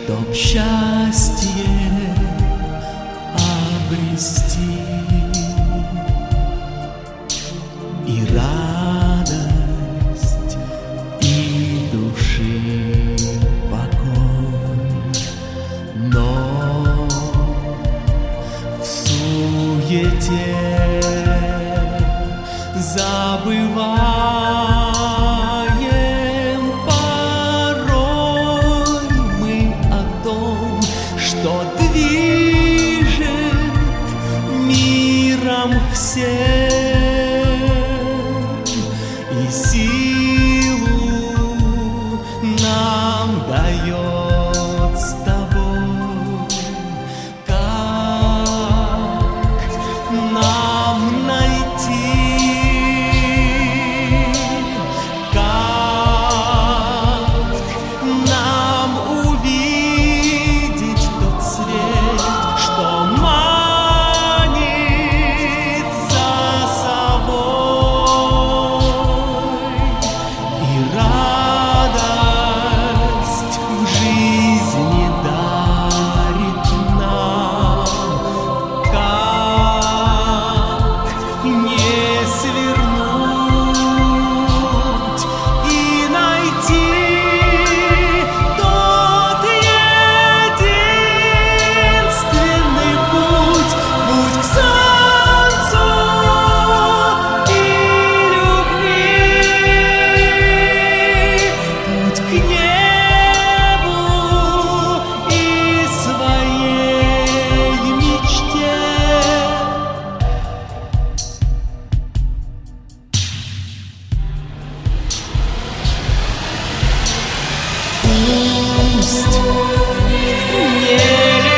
чтоб счастье обрести и радость, и души покой, но в суете забываем порой мы о том, что движет миром всем, и силу нам дает с тобой. Как нам найти, как нам увидеть тот свет, что манит за собой, и радость в жизни дарит нам? Как не свернуть и найти тот единственный путь, путь к солнцу и любви, путь к небу и своей мечте. Пусть не